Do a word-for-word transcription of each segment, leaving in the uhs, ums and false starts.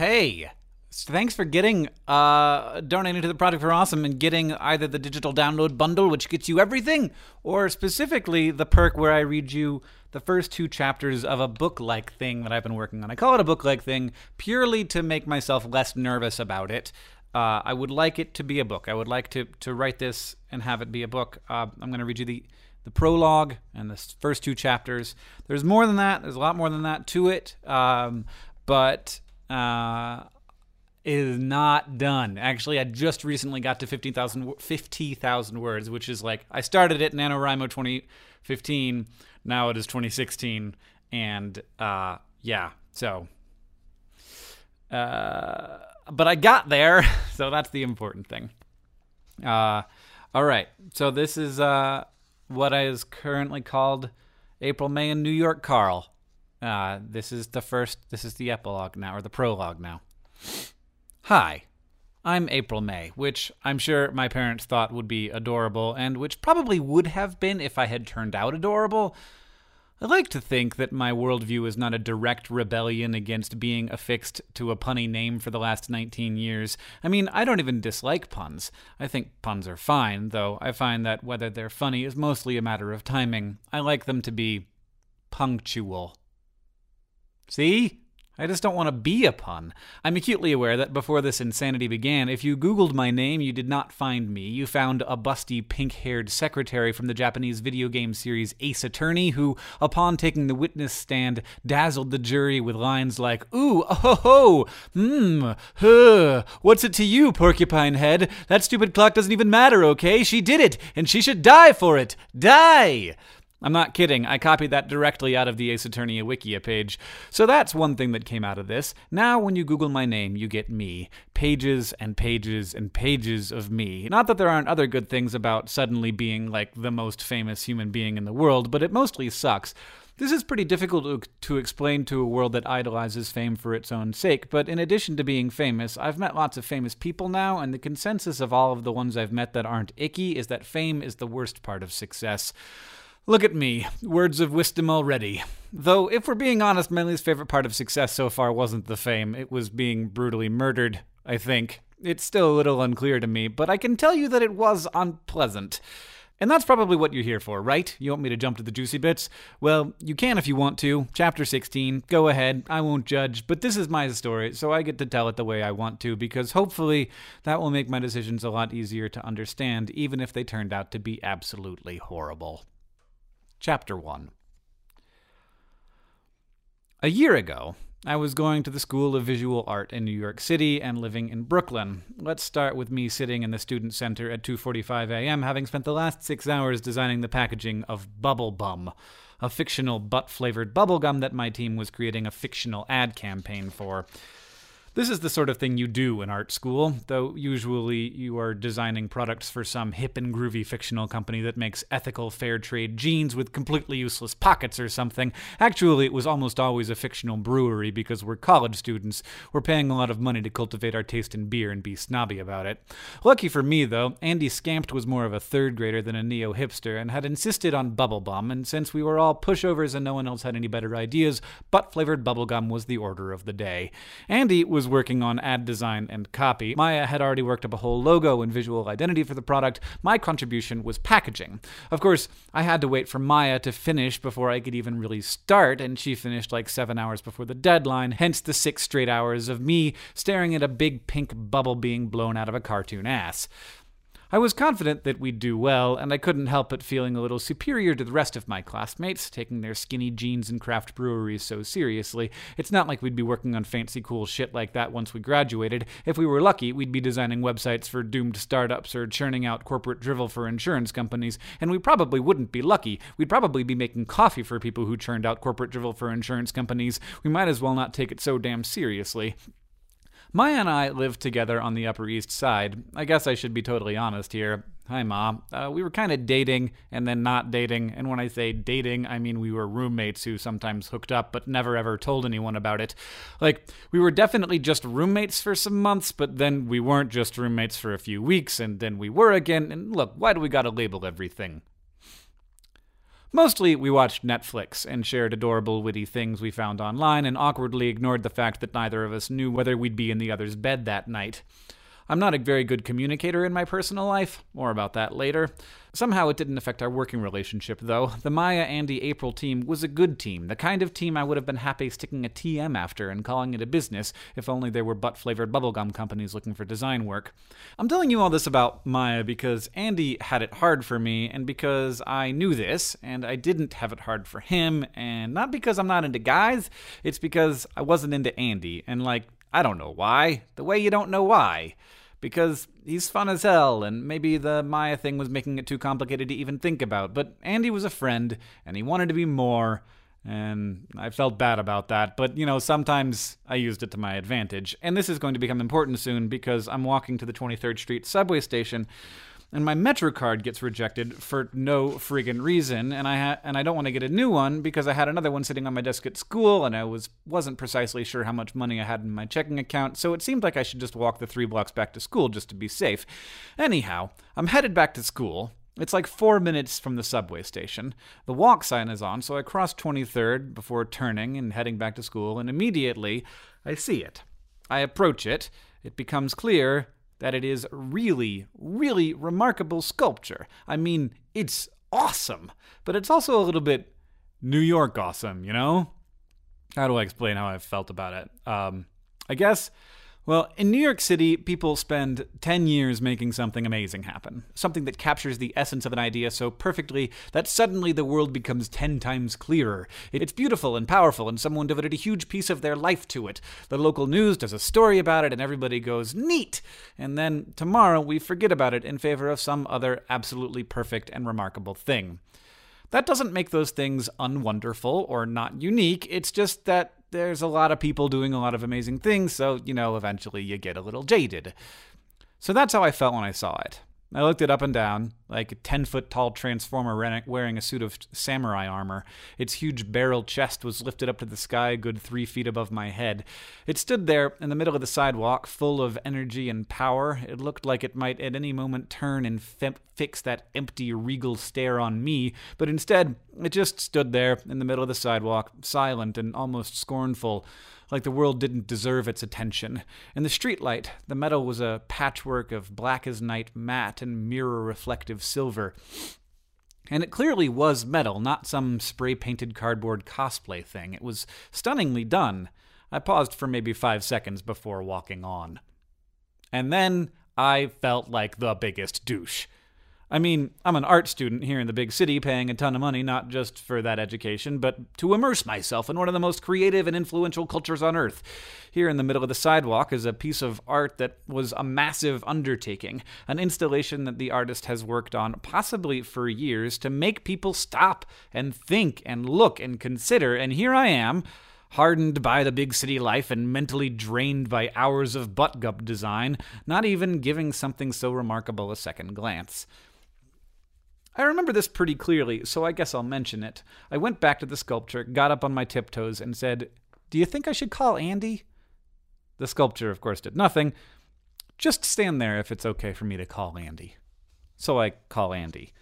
Hey, thanks for getting, uh, donating to the Project for Awesome and getting either the digital download bundle, which gets you everything, or specifically the perk where I read you the first two chapters of a book-like thing that I've been working on. I call it a book-like thing purely to make myself less nervous about it. Uh, I would like it to be a book. I would like to, to write this and have it be a book. Uh, I'm going to read you the, the prologue and the first two chapters. There's more than that. There's a lot more than that to it. Um, but uh, it is not done. Actually, I just recently got to fifty thousand fifty thousand words, which is like, I started it NaNoWriMo twenty fifteen. Now it is twenty sixteen. And uh, yeah, so... Uh, but I got there, so that's the important thing. Uh, all right, so this is uh, what is currently called April, May in New York, Carl. Uh, this is the first, this is the epilogue now, or the prologue now. Hi, I'm April May, which I'm sure my parents thought would be adorable, and which probably would have been if I had turned out adorable. I like to think that my worldview is not a direct rebellion against being affixed to a punny name for the last nineteen years. I mean, I don't even dislike puns. I think puns are fine, though I find that whether they're funny is mostly a matter of timing. I like them to be punctual. See? I just don't want to be a pun. I'm acutely aware that before this insanity began, if you Googled my name, you did not find me. You found a busty, pink-haired secretary from the Japanese video game series Ace Attorney, who, upon taking the witness stand, dazzled the jury with lines like, "Ooh, oh ho ho, hmm, huh, what's it to you, Porcupine Head? That stupid clock doesn't even matter, okay? She did it, and she should die for it. Die!" I'm not kidding. I copied that directly out of the Ace Attorney Wikia page. So that's one thing that came out of this. Now, when you Google my name, you get me. Pages and pages and pages of me. Not that there aren't other good things about suddenly being, like, the most famous human being in the world, but it mostly sucks. This is pretty difficult to, to explain to a world that idolizes fame for its own sake, but in addition to being famous, I've met lots of famous people now, and the consensus of all of the ones I've met that aren't icky is that fame is the worst part of success. Look at me, words of wisdom already. Though, if we're being honest, my least favorite part of success so far wasn't the fame. It was being brutally murdered, I think. It's still a little unclear to me, but I can tell you that it was unpleasant. And that's probably what you're here for, right? You want me to jump to the juicy bits? Well, you can if you want to. Chapter sixteen. Go ahead. I won't judge. But this is my story, so I get to tell it the way I want to, because hopefully that will make my decisions a lot easier to understand, even if they turned out to be absolutely horrible. Chapter one. A year ago, I was going to the School of Visual Art in New York City and living in Brooklyn. Let's start with me sitting in the student center at two forty-five a.m., having spent the last six hours designing the packaging of Bubble Bum, a fictional butt-flavored bubblegum that my team was creating a fictional ad campaign for. This is the sort of thing you do in art school, though usually you are designing products for some hip and groovy fictional company that makes ethical fair trade jeans with completely useless pockets or something. Actually, it was almost always a fictional brewery because we're college students. We're paying a lot of money to cultivate our taste in beer and be snobby about it. Lucky for me, though, Andy Scampt was more of a third grader than a neo-hipster and had insisted on Bubble Bum, and since we were all pushovers and no one else had any better ideas, butt-flavored bubblegum was the order of the day. Andy was was working on ad design and copy. Maya had already worked up a whole logo and visual identity for the product. My contribution was packaging. Of course, I had to wait for Maya to finish before I could even really start, and she finished like seven hours before the deadline, hence the six straight hours of me staring at a big pink bubble being blown out of a cartoon ass. I was confident that we'd do well, and I couldn't help but feeling a little superior to the rest of my classmates, taking their skinny jeans and craft breweries so seriously. It's not like we'd be working on fancy cool shit like that once we graduated. If we were lucky, we'd be designing websites for doomed startups or churning out corporate drivel for insurance companies, and we probably wouldn't be lucky. We'd probably be making coffee for people who churned out corporate drivel for insurance companies. We might as well not take it so damn seriously. Maya and I lived together on the Upper East Side. I guess I should be totally honest here. Hi, Ma. Uh, we were kind of dating and then not dating, and when I say dating, I mean we were roommates who sometimes hooked up but never ever told anyone about it. Like, we were definitely just roommates for some months, but then we weren't just roommates for a few weeks, and then we were again, and look, why do we gotta label everything? Mostly, we watched Netflix and shared adorable, witty things we found online and awkwardly ignored the fact that neither of us knew whether we'd be in the other's bed that night. I'm not a very good communicator in my personal life. More about that later. Somehow it didn't affect our working relationship, though. The Maya, Andy, April team was a good team, the kind of team I would have been happy sticking a T M after and calling it a business if only there were butt-flavored bubblegum companies looking for design work. I'm telling you all this about Maya because Andy had it hard for me, and because I knew this, and I didn't have it hard for him, and not because I'm not into guys, it's because I wasn't into Andy, and like, I don't know why. The way you don't know why. Because he's fun as hell, and maybe the Maya thing was making it too complicated to even think about. But Andy was a friend, and he wanted to be more, and I felt bad about that. But, you know, sometimes I used it to my advantage. And this is going to become important soon, because I'm walking to the twenty-third Street subway station, and my Metro card gets rejected for no friggin' reason, and I ha- and I don't want to get a new one because I had another one sitting on my desk at school, and I was wasn't precisely sure how much money I had in my checking account, so it seemed like I should just walk the three blocks back to school just to be safe. Anyhow, I'm headed back to school. It's like four minutes from the subway station. The walk sign is on, so I cross twenty-third before turning and heading back to school, and immediately I see it. I approach it. It becomes clear that it is really, really remarkable sculpture. I mean, it's awesome, but it's also a little bit New York awesome, you know? How do I explain how I felt about it? Um, I guess, well, in New York City, people spend ten years making something amazing happen. Something that captures the essence of an idea so perfectly that suddenly the world becomes ten times clearer. It's beautiful and powerful, and someone devoted a huge piece of their life to it. The local news does a story about it, and everybody goes, neat! And then tomorrow we forget about it in favor of some other absolutely perfect and remarkable thing. That doesn't make those things unwonderful or not unique. It's just that there's a lot of people doing a lot of amazing things, so, you know, eventually you get a little jaded. So that's how I felt when I saw it. I looked it up and down, like a ten-foot-tall transformer wearing a suit of samurai armor. Its huge barrel chest was lifted up to the sky a good three feet above my head. It stood there in the middle of the sidewalk, full of energy and power. It looked like it might at any moment turn and f- fix that empty, regal stare on me, but instead, it just stood there in the middle of the sidewalk, silent and almost scornful, like the world didn't deserve its attention. In the streetlight, the metal was a patchwork of black-as-night matte and mirror-reflective silver. And it clearly was metal, not some spray-painted cardboard cosplay thing. It was stunningly done. I paused for maybe five seconds before walking on. And then I felt like the biggest douche. I mean, I'm an art student here in the big city paying a ton of money not just for that education, but to immerse myself in one of the most creative and influential cultures on Earth. Here in the middle of the sidewalk is a piece of art that was a massive undertaking, an installation that the artist has worked on possibly for years to make people stop and think and look and consider, and here I am, hardened by the big city life and mentally drained by hours of butt-gup design, not even giving something so remarkable a second glance. I remember this pretty clearly, so I guess I'll mention it. I went back to the sculpture, got up on my tiptoes, and said, "Do you think I should call Andy?" The sculpture, of course, did nothing. "Just stand there if it's okay for me to call Andy." So I call Andy.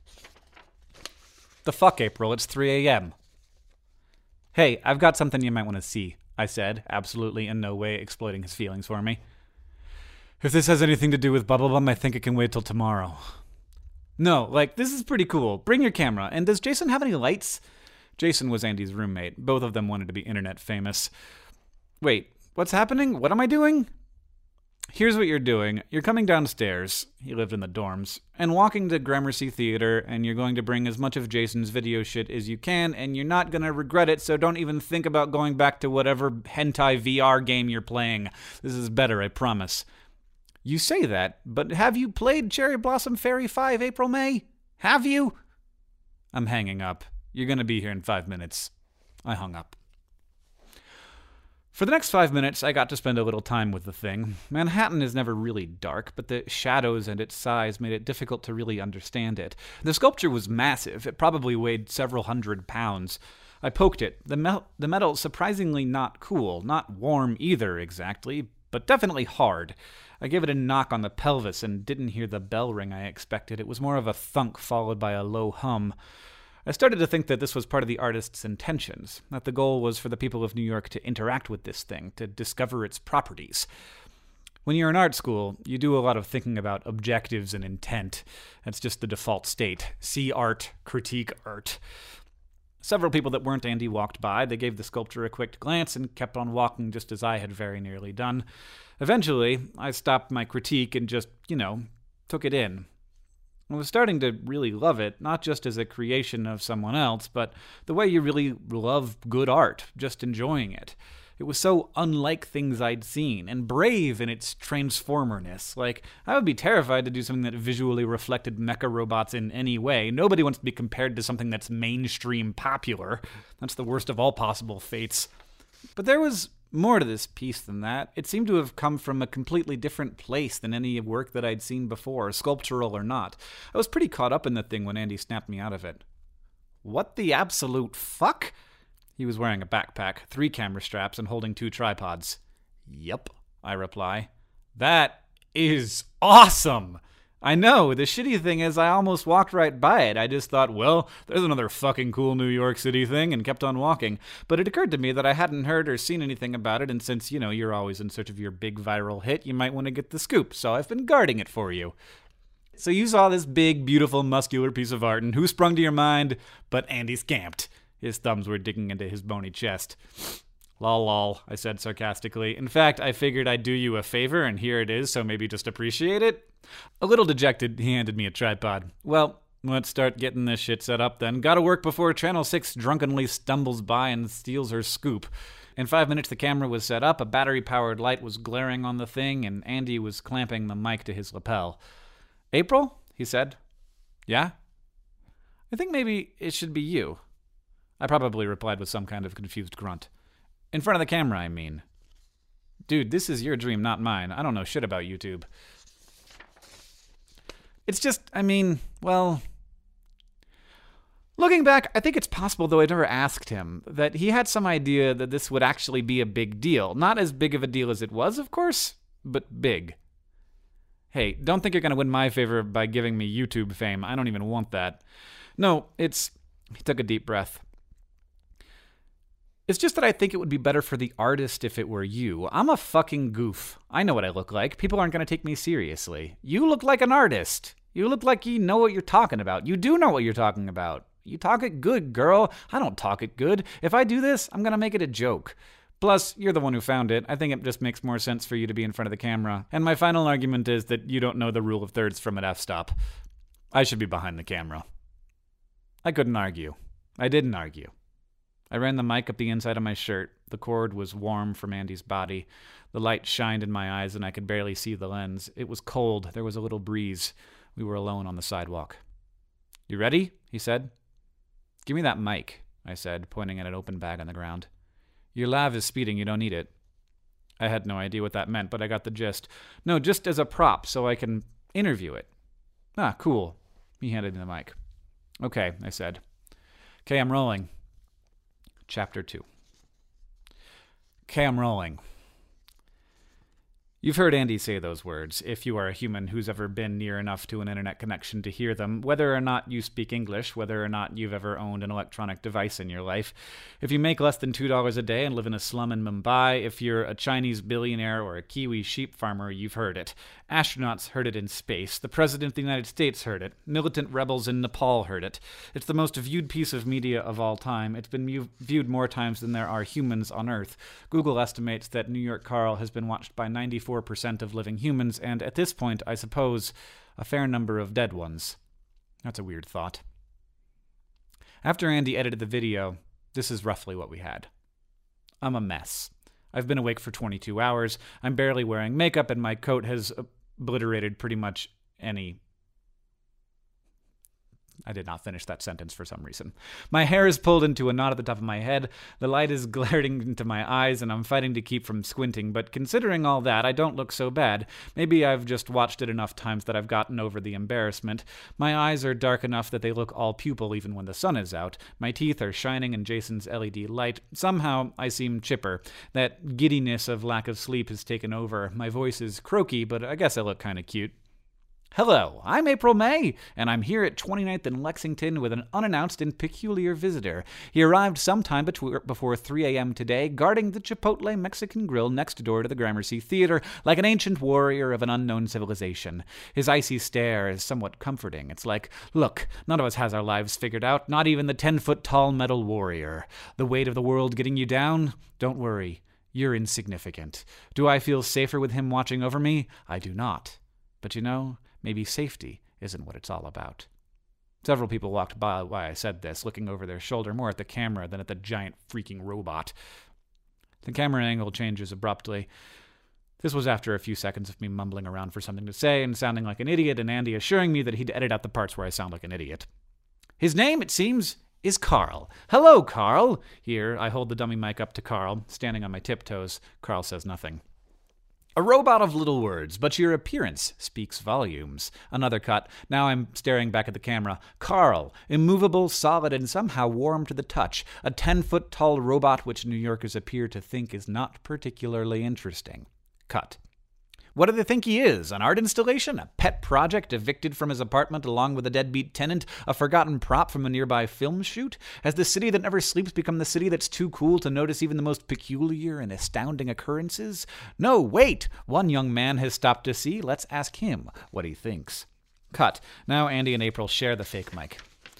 "The fuck, April, it's three a.m. "Hey, I've got something you might want to see," I said, absolutely in no way exploiting his feelings for me. "If this has anything to do with Bubblebum, I think it can wait till tomorrow." "No, like, this is pretty cool. Bring your camera. And does Jason have any lights?" Jason was Andy's roommate. Both of them wanted to be internet famous. "Wait, what's happening? What am I doing?" "Here's what you're doing. You're coming downstairs," he lived in the dorms, "and walking to Gramercy Theater, and you're going to bring as much of Jason's video shit as you can, and you're not going to regret it, so don't even think about going back to whatever hentai V R game you're playing. This is better, I promise." "You say that, but have you played Cherry Blossom Fairy five April May? Have you?" "I'm hanging up. You're going to be here in five minutes. I hung up. For the next five minutes, I got to spend a little time with the thing. Manhattan is never really dark, but the shadows and its size made it difficult to really understand it. The sculpture was massive. It probably weighed several hundred pounds. I poked it. The, mel- the metal surprisingly not cool, not warm either exactly, but definitely hard. I gave it a knock on the pelvis and didn't hear the bell ring I expected. It was more of a thunk followed by a low hum. I started to think that this was part of the artist's intentions, that the goal was for the people of New York to interact with this thing, to discover its properties. When you're in art school, you do a lot of thinking about objectives and intent. That's just the default state. See art, critique art. Several people that weren't Andy walked by. They gave the sculpture a quick glance and kept on walking just as I had very nearly done. Eventually, I stopped my critique and just, you know, took it in. I was starting to really love it, not just as a creation of someone else, but the way you really love good art, just enjoying it. It was so unlike things I'd seen, and brave in its transformerness. Like, I would be terrified to do something that visually reflected mecha robots in any way. Nobody wants to be compared to something that's mainstream popular. That's the worst of all possible fates. But there was more to this piece than that. It seemed to have come from a completely different place than any work that I'd seen before, sculptural or not. I was pretty caught up in the thing when Andy snapped me out of it. What the absolute fuck? He was wearing a backpack, three camera straps, and holding two tripods. Yep, I reply. That is awesome! I know, the shitty thing is I almost walked right by it. I just thought, well, there's another fucking cool New York City thing, and kept on walking. But it occurred to me that I hadn't heard or seen anything about it, and since, you know, you're always in search of your big viral hit, you might want to get the scoop, so I've been guarding it for you. So you saw this big, beautiful, muscular piece of art, and who sprung to your mind but Andy Scamped? His thumbs were digging into his bony chest. Lol lol, I said sarcastically. In fact, I figured I'd do you a favor, and here it is, so maybe just appreciate it. A little dejected, he handed me a tripod. Well, let's start getting this shit set up then. Gotta work before Channel six drunkenly stumbles by and steals her scoop. In five minutes, the camera was set up, a battery-powered light was glaring on the thing, and Andy was clamping the mic to his lapel. April? He said. Yeah? I think maybe it should be you. I probably replied with some kind of confused grunt. In front of the camera, I mean. Dude, this is your dream, not mine. I don't know shit about YouTube. It's just, I mean, well... Looking back, I think it's possible, though I never asked him, that he had some idea that this would actually be a big deal. Not as big of a deal as it was, of course, but big. Hey, don't think you're going to win my favor by giving me YouTube fame. I don't even want that. No, it's... He took a deep breath. It's just that I think it would be better for the artist if it were you. I'm a fucking goof. I know what I look like. People aren't going to take me seriously. You look like an artist. You look like you know what you're talking about. You do know what you're talking about. You talk it good, girl. I don't talk it good. If I do this, I'm going to make it a joke. Plus, you're the one who found it. I think it just makes more sense for you to be in front of the camera. And my final argument is that you don't know the rule of thirds from an f-stop. I should be behind the camera. I couldn't argue. I didn't argue. I ran the mic up the inside of my shirt. The cord was warm from Andy's body. The light shined in my eyes and I could barely see the lens. It was cold. There was a little breeze. We were alone on the sidewalk. You ready? He said. Give me that mic, I said, pointing at an open bag on the ground. Your lav is speeding. You don't need it. I had no idea what that meant, but I got the gist. No, just as a prop so I can interview it. Ah, cool. He handed me the mic. Okay, I said. Okay, I'm rolling. Chapter two. Okay, I'm rolling. You've heard Andy say those words, if you are a human who's ever been near enough to an internet connection to hear them, whether or not you speak English, whether or not you've ever owned an electronic device in your life. If you make less than two dollars a day and live in a slum in Mumbai, if you're a Chinese billionaire or a Kiwi sheep farmer, you've heard it. Astronauts heard it in space. The President of the United States heard it. Militant rebels in Nepal heard it. It's the most viewed piece of media of all time. It's been mu- viewed more times than there are humans on Earth. Google estimates that New York Carl has been watched by ninety-four percent of living humans, and at this point, I suppose, a fair number of dead ones. That's a weird thought. After Andy edited the video, this is roughly what we had. I'm a mess. I've been awake for twenty-two hours, I'm barely wearing makeup, and my coat has obliterated pretty much any... I did not finish that sentence for some reason. My hair is pulled into a knot at the top of my head, the light is glaring into my eyes, and I'm fighting to keep from squinting, but considering all that, I don't look so bad. Maybe I've just watched it enough times that I've gotten over the embarrassment. My eyes are dark enough that they look all pupil even when the sun is out. My teeth are shining in Jason's L E D light. Somehow, I seem chipper. That giddiness of lack of sleep has taken over. My voice is croaky, but I guess I look kind of cute. Hello, I'm April May, and I'm here at twenty-ninth and Lexington with an unannounced and peculiar visitor. He arrived sometime betw- before three a.m. today, guarding the Chipotle Mexican grill next door to the Gramercy Theater like an ancient warrior of an unknown civilization. His icy stare is somewhat comforting. It's like, look, none of us has our lives figured out, not even the ten-foot-tall metal warrior. The weight of the world getting you down? Don't worry, you're insignificant. Do I feel safer with him watching over me? I do not. But you know, maybe safety isn't what it's all about. Several people walked by while I said this, looking over their shoulder more at the camera than at the giant freaking robot. The camera angle changes abruptly. This was after a few seconds of me mumbling around for something to say and sounding like an idiot, and Andy assuring me that he'd edit out the parts where I sound like an idiot. His name, it seems, is Carl. Hello, Carl. Here, I hold the dummy mic up to Carl, standing on my tiptoes. Carl says nothing. A robot of little words, but your appearance speaks volumes. Another cut. Now I'm staring back at the camera. Carl, immovable, solid, and somehow warm to the touch. A ten-foot-tall robot which New Yorkers appear to think is not particularly interesting. Cut. What do they think he is? An art installation? A pet project evicted from his apartment along with a deadbeat tenant? A forgotten prop from a nearby film shoot? Has the city that never sleeps become the city that's too cool to notice even the most peculiar and astounding occurrences? No, wait! One young man has stopped to see. Let's ask him what he thinks. Cut. Now Andy and April share the fake mic.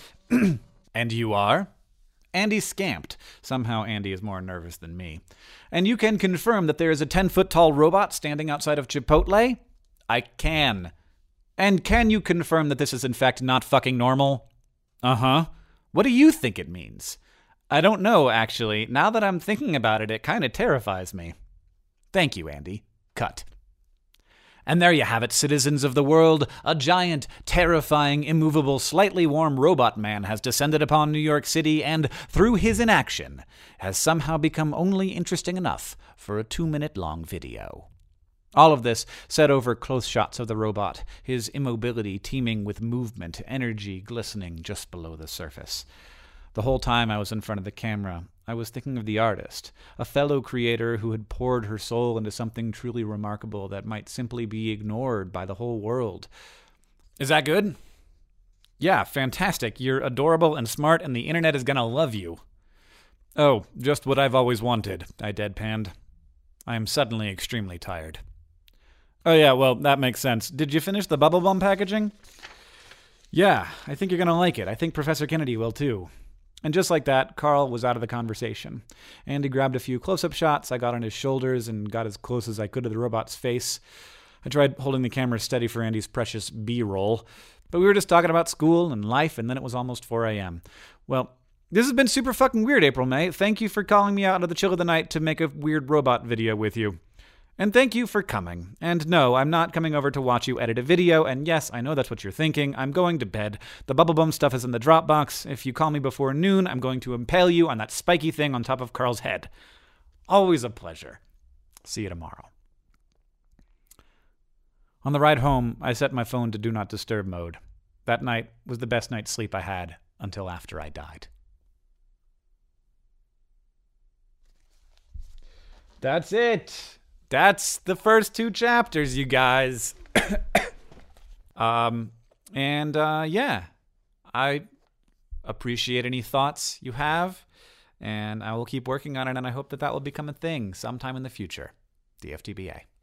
And you are? Andy scamped. Somehow Andy is more nervous than me. And you can confirm that there is a ten-foot-tall robot standing outside of Chipotle? I can. And can you confirm that this is in fact not fucking normal? Uh-huh. What do you think it means? I don't know, actually. Now that I'm thinking about it, it kind of terrifies me. Thank you, Andy. Cut. And there you have it, citizens of the world. A giant, terrifying, immovable, slightly warm robot man has descended upon New York City and, through his inaction, has somehow become only interesting enough for a two-minute-long video. All of this set over close shots of the robot, his immobility teeming with movement, energy glistening just below the surface. The whole time I was in front of the camera, I was thinking of the artist, a fellow creator who had poured her soul into something truly remarkable that might simply be ignored by the whole world. Is that good? Yeah, fantastic. You're adorable and smart, and the internet is gonna love you. Oh, just what I've always wanted, I deadpanned. I am suddenly extremely tired. Oh yeah, well, that makes sense. Did you finish the bubble gum packaging? Yeah, I think you're gonna like it. I think Professor Kennedy will too. And just like that, Carl was out of the conversation. Andy grabbed a few close-up shots. I got on his shoulders and got as close as I could to the robot's face. I tried holding the camera steady for Andy's precious B-roll. But we were just talking about school and life, and then it was almost four a.m. Well, this has been super fucking weird, April May. Thank you for calling me out of the chill of the night to make a weird robot video with you. And thank you for coming. And no, I'm not coming over to watch you edit a video, and yes, I know that's what you're thinking. I'm going to bed. The bubble bum stuff is in the Dropbox. If you call me before noon, I'm going to impale you on that spiky thing on top of Carl's head. Always a pleasure. See you tomorrow. On the ride home, I set my phone to Do Not Disturb mode. That night was the best night's sleep I had until after I died. That's it. That's the first two chapters, you guys. um, and uh, yeah, I appreciate any thoughts you have, and I will keep working on it, and I hope that that will become a thing sometime in the future. The F T B A.